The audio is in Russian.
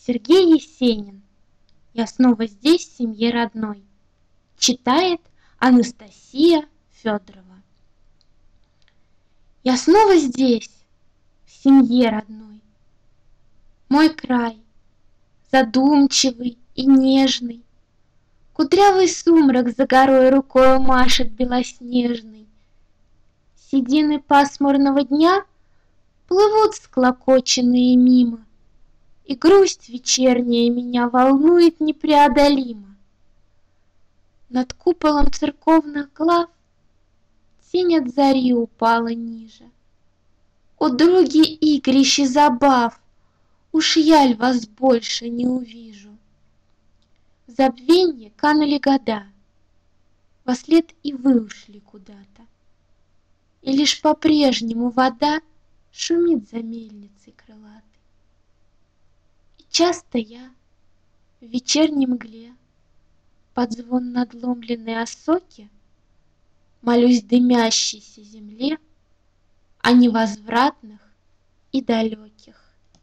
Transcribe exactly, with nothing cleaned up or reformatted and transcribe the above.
Сергей Есенин. Я снова здесь, в семье родной. Читает Анастасия Федорова. Я снова здесь, в семье родной. Мой край, задумчивый и нежный, кудрявый сумрак за горой рукою машет белоснежный. Седины пасмурного дня плывут склокоченные мимо, и грусть вечерняя меня волнует непреодолимо. Над куполом церковных глав тень от зари упала ниже. О, други игрищ и забав, уж яль вас больше не увижу. В забвенье канули года, вослед и вы ушли куда-то, и лишь по-прежнему вода шумит за мельницей крылатой. И часто я в вечерней мгле под звон надломленной осоки молюсь дымящейся земле о невозвратных и далеких